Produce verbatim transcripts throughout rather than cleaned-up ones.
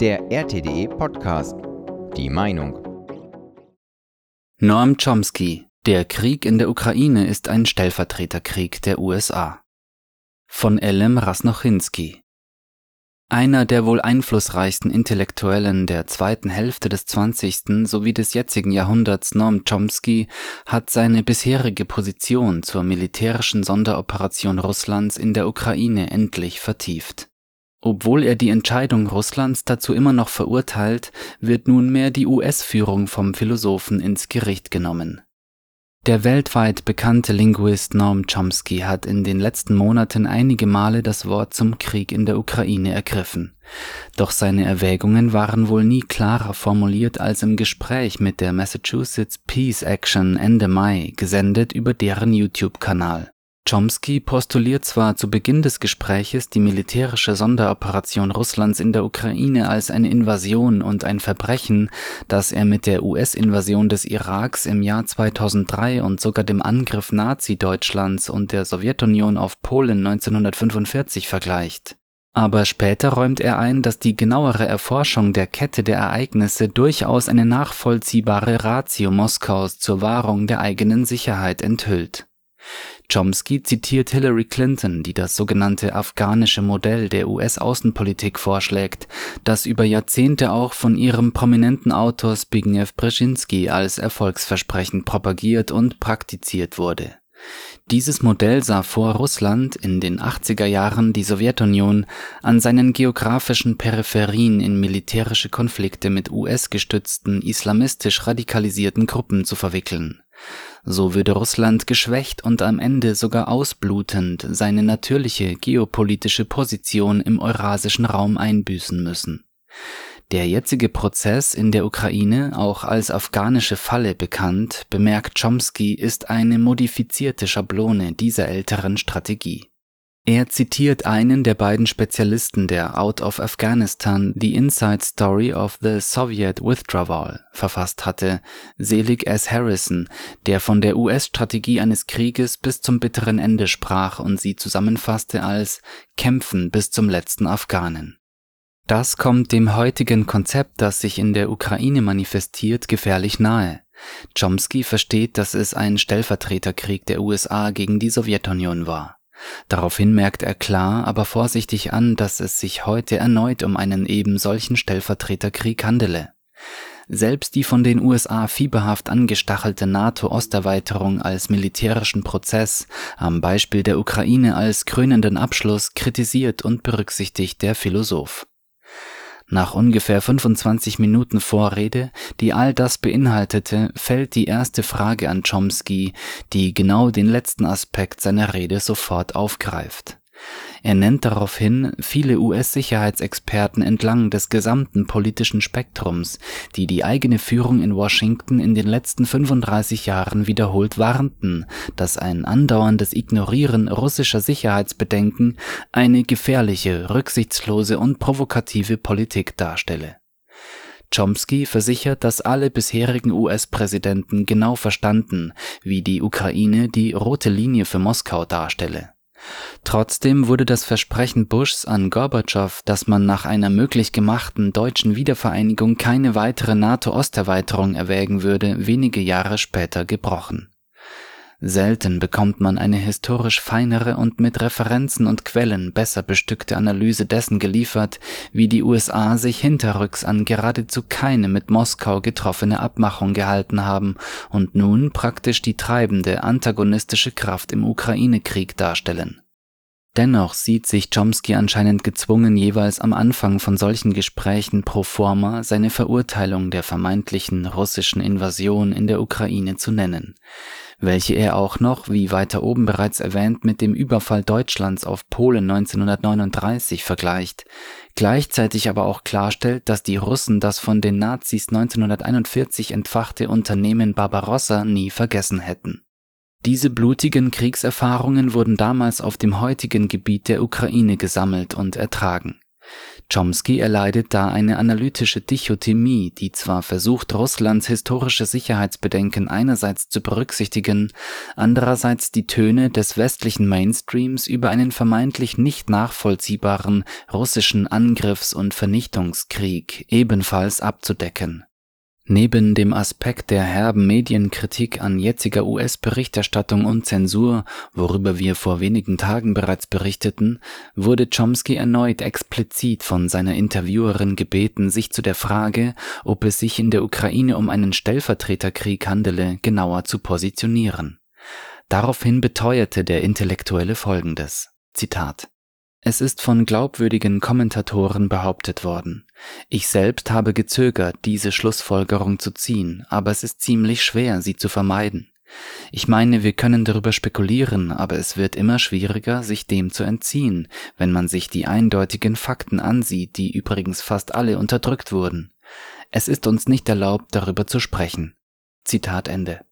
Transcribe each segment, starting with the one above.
Der R T D E-Podcast. Die Meinung. Noam Chomsky: Der Krieg in der Ukraine ist ein Stellvertreterkrieg der U S A. Von Elem Rasnochinski. Einer der wohl einflussreichsten Intellektuellen der zweiten Hälfte des zwanzigsten sowie des jetzigen Jahrhunderts, Noam Chomsky, hat seine bisherige Position zur militärischen Sonderoperation Russlands in der Ukraine endlich vertieft. Obwohl er die Entscheidung Russlands dazu immer noch verurteilt, wird nunmehr die U S-Führung vom Philosophen ins Gericht genommen. Der weltweit bekannte Linguist Noam Chomsky hat in den letzten Monaten einige Male das Wort zum Krieg in der Ukraine ergriffen. Doch seine Erwägungen waren wohl nie klarer formuliert als im Gespräch mit der Massachusetts Peace Action Ende Mai, gesendet über deren YouTube-Kanal. Chomsky postuliert zwar zu Beginn des Gespräches die militärische Sonderoperation Russlands in der Ukraine als eine Invasion und ein Verbrechen, das er mit der U S-Invasion des Iraks im Jahr zweitausenddrei und sogar dem Angriff Nazi-Deutschlands und der Sowjetunion auf Polen neunzehnhundertfünfundvierzig vergleicht. Aber später räumt er ein, dass die genauere Erforschung der Kette der Ereignisse durchaus eine nachvollziehbare Ratio Moskaus zur Wahrung der eigenen Sicherheit enthüllt. Chomsky zitiert Hillary Clinton, die das sogenannte afghanische Modell der U S-Außenpolitik vorschlägt, das über Jahrzehnte auch von ihrem prominenten Autor Zbigniew Brzezinski als erfolgsversprechend propagiert und praktiziert wurde. Dieses Modell sah vor, Russland, in den achtziger Jahren die Sowjetunion, an seinen geografischen Peripherien in militärische Konflikte mit U S-gestützten, islamistisch radikalisierten Gruppen zu verwickeln. So würde Russland geschwächt und am Ende sogar ausblutend seine natürliche geopolitische Position im eurasischen Raum einbüßen müssen. Der jetzige Prozess in der Ukraine, auch als afghanische Falle bekannt, bemerkt Chomsky, ist eine modifizierte Schablone dieser älteren Strategie. Er zitiert einen der beiden Spezialisten, der Out of Afghanistan, The Inside Story of the Soviet Withdrawal, verfasst hatte, Selig S. Harrison, der von der U S-Strategie eines Krieges bis zum bitteren Ende sprach und sie zusammenfasste als Kämpfen bis zum letzten Afghanen. Das kommt dem heutigen Konzept, das sich in der Ukraine manifestiert, gefährlich nahe. Chomsky versteht, dass es ein Stellvertreterkrieg der U S A gegen die Sowjetunion war. Daraufhin merkt er klar, aber vorsichtig an, dass es sich heute erneut um einen eben solchen Stellvertreterkrieg handele. Selbst die von den U S A fieberhaft angestachelte NATO-Osterweiterung als militärischen Prozess, am Beispiel der Ukraine als krönenden Abschluss, kritisiert und berücksichtigt der Philosoph. Nach ungefähr fünfundzwanzig Minuten Vorrede, die all das beinhaltete, fällt die erste Frage an Chomsky, die genau den letzten Aspekt seiner Rede sofort aufgreift. Er nennt daraufhin viele U S-Sicherheitsexperten entlang des gesamten politischen Spektrums, die die eigene Führung in Washington in den letzten fünfunddreißig Jahren wiederholt warnten, dass ein andauerndes Ignorieren russischer Sicherheitsbedenken eine gefährliche, rücksichtslose und provokative Politik darstelle. Chomsky versichert, dass alle bisherigen U S-Präsidenten genau verstanden, wie die Ukraine die rote Linie für Moskau darstelle. Trotzdem wurde das Versprechen Bushs an Gorbatschow, dass man nach einer möglich gemachten deutschen Wiedervereinigung keine weitere NATO-Osterweiterung erwägen würde, wenige Jahre später gebrochen. Selten bekommt man eine historisch feinere und mit Referenzen und Quellen besser bestückte Analyse dessen geliefert, wie die U S A sich hinterrücks an geradezu keine mit Moskau getroffene Abmachung gehalten haben und nun praktisch die treibende antagonistische Kraft im Ukraine-Krieg darstellen. Dennoch sieht sich Chomsky anscheinend gezwungen, jeweils am Anfang von solchen Gesprächen pro forma seine Verurteilung der vermeintlichen russischen Invasion in der Ukraine zu nennen, welche er auch noch, wie weiter oben bereits erwähnt, mit dem Überfall Deutschlands auf Polen neunzehnhundertneununddreißig vergleicht, gleichzeitig aber auch klarstellt, dass die Russen das von den Nazis neunzehnhunderteinundvierzig entfachte Unternehmen Barbarossa nie vergessen hätten. Diese blutigen Kriegserfahrungen wurden damals auf dem heutigen Gebiet der Ukraine gesammelt und ertragen. Chomsky erleidet da eine analytische Dichotomie, die zwar versucht, Russlands historische Sicherheitsbedenken einerseits zu berücksichtigen, andererseits die Töne des westlichen Mainstreams über einen vermeintlich nicht nachvollziehbaren russischen Angriffs- und Vernichtungskrieg ebenfalls abzudecken. Neben dem Aspekt der herben Medienkritik an jetziger U S-Berichterstattung und Zensur, worüber wir vor wenigen Tagen bereits berichteten, wurde Chomsky erneut explizit von seiner Interviewerin gebeten, sich zu der Frage, ob es sich in der Ukraine um einen Stellvertreterkrieg handele, genauer zu positionieren. Daraufhin beteuerte der Intellektuelle Folgendes, Zitat: Es ist von glaubwürdigen Kommentatoren behauptet worden. Ich selbst habe gezögert, diese Schlussfolgerung zu ziehen, aber es ist ziemlich schwer, sie zu vermeiden. Ich meine, wir können darüber spekulieren, aber es wird immer schwieriger, sich dem zu entziehen, wenn man sich die eindeutigen Fakten ansieht, die übrigens fast alle unterdrückt wurden. Es ist uns nicht erlaubt, darüber zu sprechen. Zitat Ende.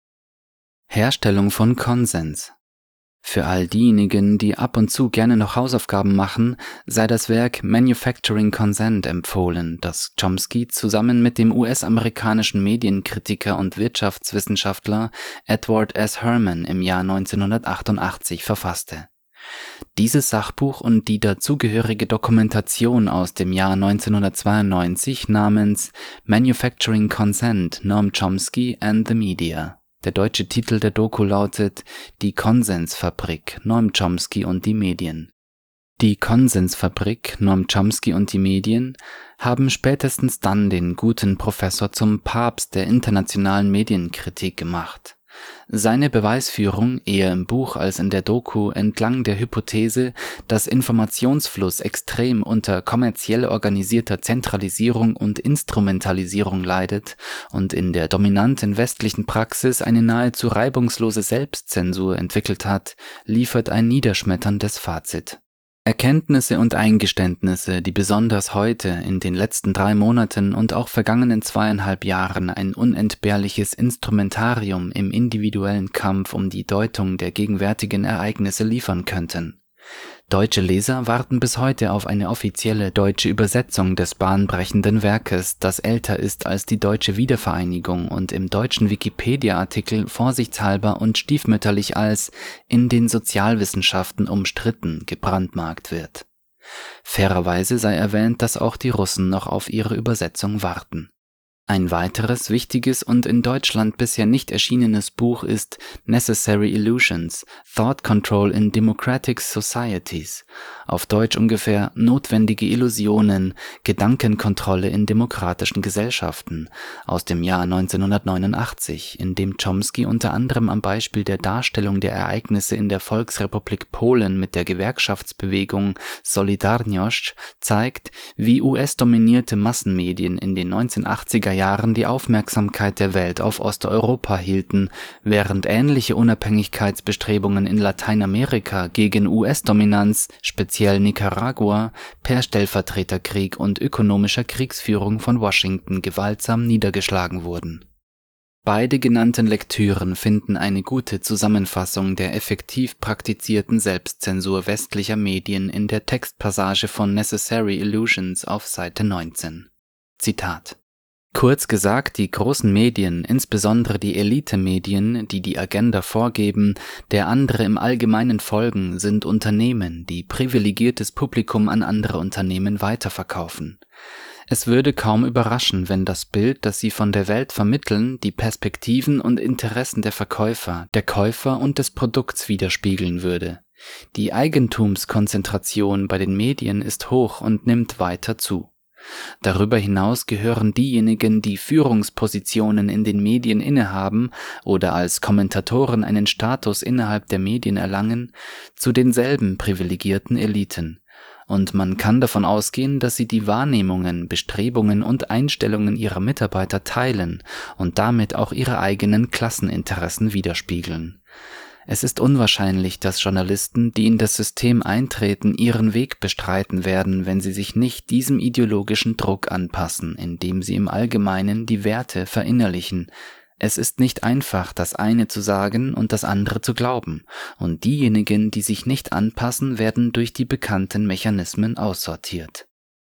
Herstellung von Konsens. Für all diejenigen, die ab und zu gerne noch Hausaufgaben machen, sei das Werk Manufacturing Consent empfohlen, das Chomsky zusammen mit dem U S-amerikanischen Medienkritiker und Wirtschaftswissenschaftler Edward S. Herman im Jahr neunzehnhundertachtundachtzig verfasste. Dieses Sachbuch und die dazugehörige Dokumentation aus dem Jahr neunzehnhundertzweiundneunzig namens Manufacturing Consent, Noam Chomsky and the Media. Der deutsche Titel der Doku lautet Die Konsensfabrik, Noam Chomsky und die Medien. Die Konsensfabrik, Noam Chomsky und die Medien haben spätestens dann den guten Professor zum Papst der internationalen Medienkritik gemacht. Seine Beweisführung, eher im Buch als in der Doku, entlang der Hypothese, dass Informationsfluss extrem unter kommerziell organisierter Zentralisierung und Instrumentalisierung leidet und in der dominanten westlichen Praxis eine nahezu reibungslose Selbstzensur entwickelt hat, liefert ein niederschmetterndes Fazit. Erkenntnisse und Eingeständnisse, die besonders heute, in den letzten drei Monaten und auch vergangenen zweieinhalb Jahren ein unentbehrliches Instrumentarium im individuellen Kampf um die Deutung der gegenwärtigen Ereignisse liefern könnten. Deutsche Leser warten bis heute auf eine offizielle deutsche Übersetzung des bahnbrechenden Werkes, das älter ist als die deutsche Wiedervereinigung und im deutschen Wikipedia-Artikel vorsichtshalber und stiefmütterlich als in den Sozialwissenschaften umstritten gebrandmarkt wird. Fairerweise sei erwähnt, dass auch die Russen noch auf ihre Übersetzung warten. Ein weiteres wichtiges und in Deutschland bisher nicht erschienenes Buch ist Necessary Illusions, Thought Control in Democratic Societies, auf Deutsch ungefähr Notwendige Illusionen, Gedankenkontrolle in demokratischen Gesellschaften, aus dem Jahr neunzehnhundertneunundachtzig, in dem Chomsky unter anderem am Beispiel der Darstellung der Ereignisse in der Volksrepublik Polen mit der Gewerkschaftsbewegung Solidarność zeigt, wie U S-dominierte Massenmedien in den neunzehnhundertachtziger Jahren die Aufmerksamkeit der Welt auf Osteuropa hielten, während ähnliche Unabhängigkeitsbestrebungen in Lateinamerika gegen U S-Dominanz, speziell Nicaragua, per Stellvertreterkrieg und ökonomischer Kriegsführung von Washington gewaltsam niedergeschlagen wurden. Beide genannten Lektüren finden eine gute Zusammenfassung der effektiv praktizierten Selbstzensur westlicher Medien in der Textpassage von Necessary Illusions auf Seite neunzehn. Zitat: Kurz gesagt, die großen Medien, insbesondere die Elite-Medien, die die Agenda vorgeben, der andere im Allgemeinen folgen, sind Unternehmen, die privilegiertes Publikum an andere Unternehmen weiterverkaufen. Es würde kaum überraschen, wenn das Bild, das sie von der Welt vermitteln, die Perspektiven und Interessen der Verkäufer, der Käufer und des Produkts widerspiegeln würde. Die Eigentumskonzentration bei den Medien ist hoch und nimmt weiter zu. Darüber hinaus gehören diejenigen, die Führungspositionen in den Medien innehaben oder als Kommentatoren einen Status innerhalb der Medien erlangen, zu denselben privilegierten Eliten. Und man kann davon ausgehen, dass sie die Wahrnehmungen, Bestrebungen und Einstellungen ihrer Mitarbeiter teilen und damit auch ihre eigenen Klasseninteressen widerspiegeln. Es ist unwahrscheinlich, dass Journalisten, die in das System eintreten, ihren Weg bestreiten werden, wenn sie sich nicht diesem ideologischen Druck anpassen, indem sie im Allgemeinen die Werte verinnerlichen. Es ist nicht einfach, das eine zu sagen und das andere zu glauben, und diejenigen, die sich nicht anpassen, werden durch die bekannten Mechanismen aussortiert.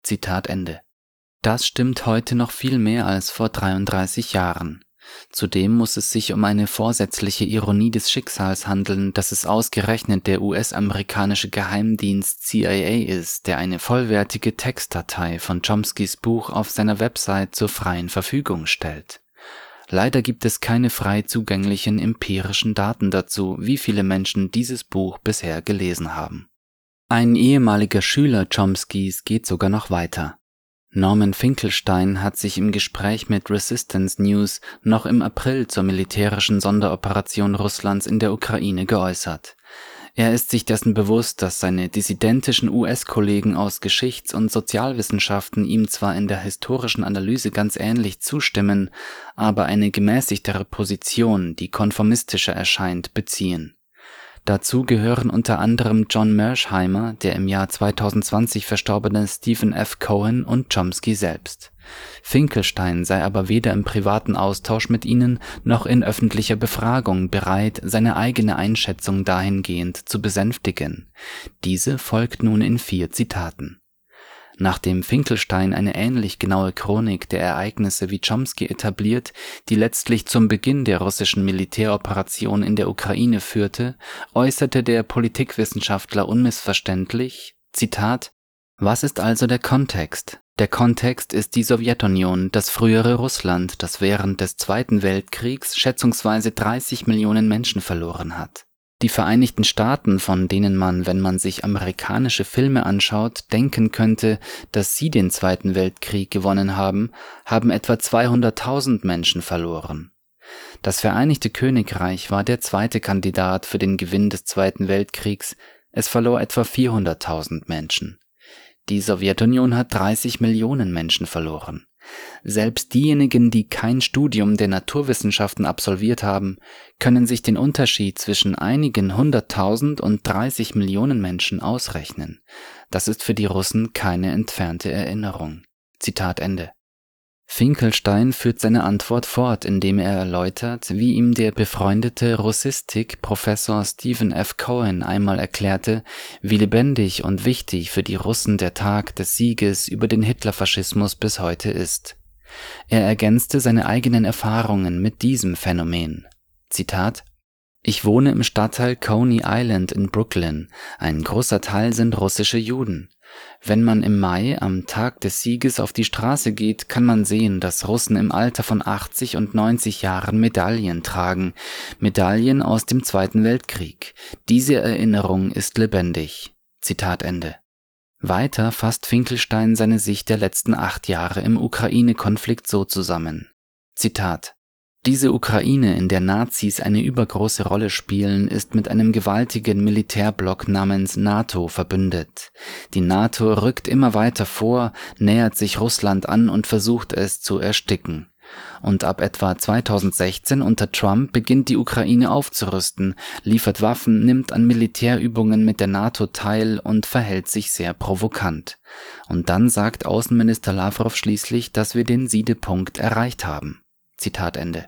Zitat Ende. Das stimmt heute noch viel mehr als vor dreiunddreißig Jahren. Zudem muss es sich um eine vorsätzliche Ironie des Schicksals handeln, dass es ausgerechnet der U S-amerikanische Geheimdienst C I A ist, der eine vollwertige Textdatei von Chomskys Buch auf seiner Website zur freien Verfügung stellt. Leider gibt es keine frei zugänglichen empirischen Daten dazu, wie viele Menschen dieses Buch bisher gelesen haben. Ein ehemaliger Schüler Chomskys geht sogar noch weiter. Norman Finkelstein hat sich im Gespräch mit Resistance News noch im April zur militärischen Sonderoperation Russlands in der Ukraine geäußert. Er ist sich dessen bewusst, dass seine dissidentischen U S-Kollegen aus Geschichts- und Sozialwissenschaften ihm zwar in der historischen Analyse ganz ähnlich zustimmen, aber eine gemäßigtere Position, die konformistischer erscheint, beziehen. Dazu gehören unter anderem John Mearsheimer, der im Jahr zweitausendzwanzig verstorbene Stephen F. Cohen und Chomsky selbst. Finkelstein sei aber weder im privaten Austausch mit ihnen noch in öffentlicher Befragung bereit, seine eigene Einschätzung dahingehend zu besänftigen. Diese folgt nun in vier Zitaten. Nachdem Finkelstein eine ähnlich genaue Chronik der Ereignisse wie Chomsky etabliert, die letztlich zum Beginn der russischen Militäroperation in der Ukraine führte, äußerte der Politikwissenschaftler unmissverständlich, Zitat: Was ist also der Kontext? Der Kontext ist die Sowjetunion, das frühere Russland, das während des Zweiten Weltkriegs schätzungsweise dreißig Millionen Menschen verloren hat. Die Vereinigten Staaten, von denen man, wenn man sich amerikanische Filme anschaut, denken könnte, dass sie den Zweiten Weltkrieg gewonnen haben, haben etwa zweihunderttausend Menschen verloren. Das Vereinigte Königreich war der zweite Kandidat für den Gewinn des Zweiten Weltkriegs, es verlor etwa vierhunderttausend Menschen. Die Sowjetunion hat dreißig Millionen Menschen verloren. Selbst diejenigen, die kein Studium der Naturwissenschaften absolviert haben, können sich den Unterschied zwischen einigen hunderttausend und dreißig Millionen Menschen ausrechnen. Das ist für die Russen keine entfernte Erinnerung. Zitat Ende. Finkelstein führt seine Antwort fort, indem er erläutert, wie ihm der befreundete Russistik-Professor Stephen F. Cohen einmal erklärte, wie lebendig und wichtig für die Russen der Tag des Sieges über den Hitlerfaschismus bis heute ist. Er ergänzte seine eigenen Erfahrungen mit diesem Phänomen. Zitat: Ich wohne im Stadtteil Coney Island in Brooklyn. Ein großer Teil sind russische Juden. Wenn man im Mai am Tag des Sieges auf die Straße geht, kann man sehen, dass Russen im Alter von achtzig und neunzig Jahren Medaillen tragen, Medaillen aus dem Zweiten Weltkrieg. Diese Erinnerung ist lebendig. Zitat Ende. Weiter fasst Finkelstein seine Sicht der letzten acht Jahre im Ukraine-Konflikt so zusammen. Zitat: Diese Ukraine, in der Nazis eine übergroße Rolle spielen, ist mit einem gewaltigen Militärblock namens NATO verbündet. Die NATO rückt immer weiter vor, nähert sich Russland an und versucht es zu ersticken. Und ab etwa zweitausendsechzehn unter Trump beginnt die Ukraine aufzurüsten, liefert Waffen, nimmt an Militärübungen mit der NATO teil und verhält sich sehr provokant. Und dann sagt Außenminister Lavrov schließlich, dass wir den Siedepunkt erreicht haben. Zitat Ende.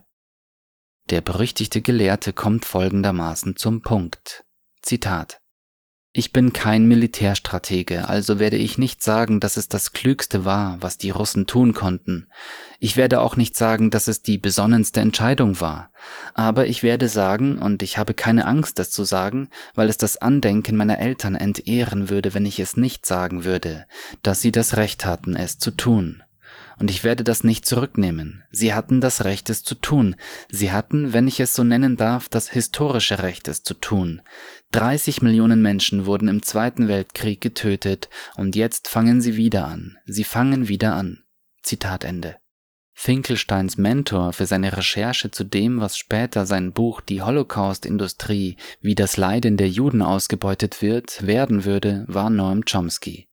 Der berüchtigte Gelehrte kommt folgendermaßen zum Punkt. Zitat: Ich bin kein Militärstratege, also werde ich nicht sagen, dass es das Klügste war, was die Russen tun konnten. Ich werde auch nicht sagen, dass es die besonnenste Entscheidung war. Aber ich werde sagen, und ich habe keine Angst, das zu sagen, weil es das Andenken meiner Eltern entehren würde, wenn ich es nicht sagen würde, dass sie das Recht hatten, es zu tun. Und ich werde das nicht zurücknehmen. Sie hatten das Recht, es zu tun. Sie hatten, wenn ich es so nennen darf, das historische Recht, es zu tun. dreißig Millionen Menschen wurden im Zweiten Weltkrieg getötet und jetzt fangen sie wieder an. Sie fangen wieder an. Zitat Ende. Finkelsteins Mentor für seine Recherche zu dem, was später sein Buch Die Holocaust-Industrie, wie das Leiden der Juden ausgebeutet wird, werden würde, war Noam Chomsky.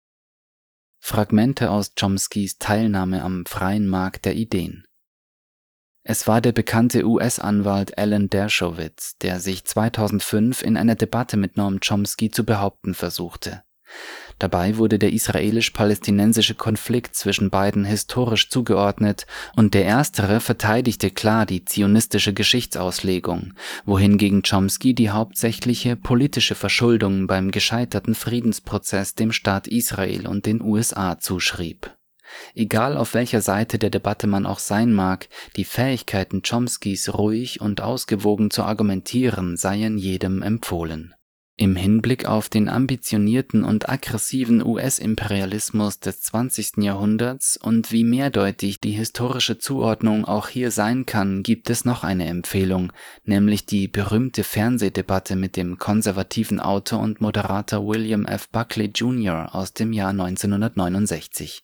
Fragmente aus Chomskys Teilnahme am freien Markt der Ideen. Es war der bekannte U S-Anwalt Alan Dershowitz, der sich zweitausendfünf in einer Debatte mit Noam Chomsky zu behaupten versuchte. Dabei wurde der israelisch-palästinensische Konflikt zwischen beiden historisch zugeordnet und der erstere verteidigte klar die zionistische Geschichtsauslegung, wohingegen Chomsky die hauptsächliche politische Verschuldung beim gescheiterten Friedensprozess dem Staat Israel und den U S A zuschrieb. Egal auf welcher Seite der Debatte man auch sein mag, die Fähigkeiten Chomskys, ruhig und ausgewogen zu argumentieren, seien jedem empfohlen. Im Hinblick auf den ambitionierten und aggressiven U S-Imperialismus des zwanzigsten Jahrhunderts und wie mehrdeutig die historische Zuordnung auch hier sein kann, gibt es noch eine Empfehlung, nämlich die berühmte Fernsehdebatte mit dem konservativen Autor und Moderator William F. Buckley Junior aus dem Jahr neunzehnhundertneunundsechzig.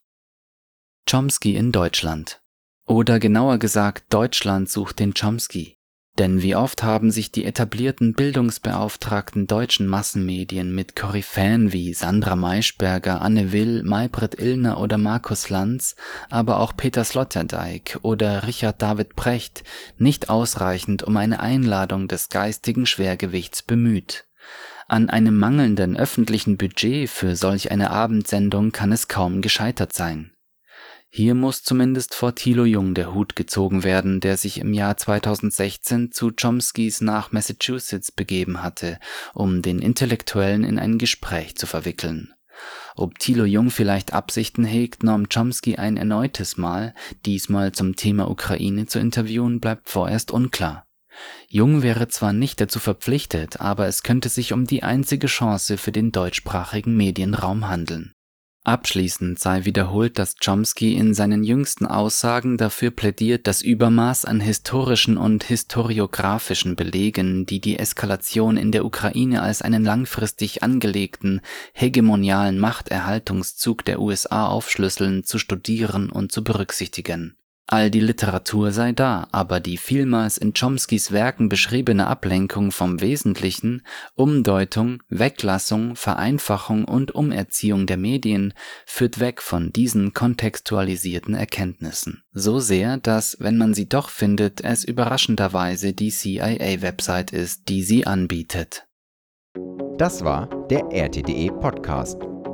Chomsky in Deutschland. Oder genauer gesagt, Deutschland sucht den Chomsky. Denn wie oft haben sich die etablierten bildungsbeauftragten deutschen Massenmedien mit Koryphäen wie Sandra Maischberger, Anne Will, Maybrit Illner oder Markus Lanz, aber auch Peter Sloterdijk oder Richard David Precht nicht ausreichend um eine Einladung des geistigen Schwergewichts bemüht. An einem mangelnden öffentlichen Budget für solch eine Abendsendung kann es kaum gescheitert sein. Hier muss zumindest vor Thilo Jung der Hut gezogen werden, der sich im Jahr zweitausendsechzehn zu Chomskys nach Massachusetts begeben hatte, um den Intellektuellen in ein Gespräch zu verwickeln. Ob Thilo Jung vielleicht Absichten hegt, Noam Chomsky ein erneutes Mal, diesmal zum Thema Ukraine zu interviewen, bleibt vorerst unklar. Jung wäre zwar nicht dazu verpflichtet, aber es könnte sich um die einzige Chance für den deutschsprachigen Medienraum handeln. Abschließend sei wiederholt, dass Chomsky in seinen jüngsten Aussagen dafür plädiert, das Übermaß an historischen und historiographischen Belegen, die die Eskalation in der Ukraine als einen langfristig angelegten, hegemonialen Machterhaltungszug der U S A aufschlüsseln, zu studieren und zu berücksichtigen. All die Literatur sei da, aber die vielmals in Chomskys Werken beschriebene Ablenkung vom Wesentlichen, Umdeutung, Weglassung, Vereinfachung und Umerziehung der Medien führt weg von diesen kontextualisierten Erkenntnissen. So sehr, dass, wenn man sie doch findet, es überraschenderweise die C I A-Website ist, die sie anbietet. Das war der R T D E Podcast.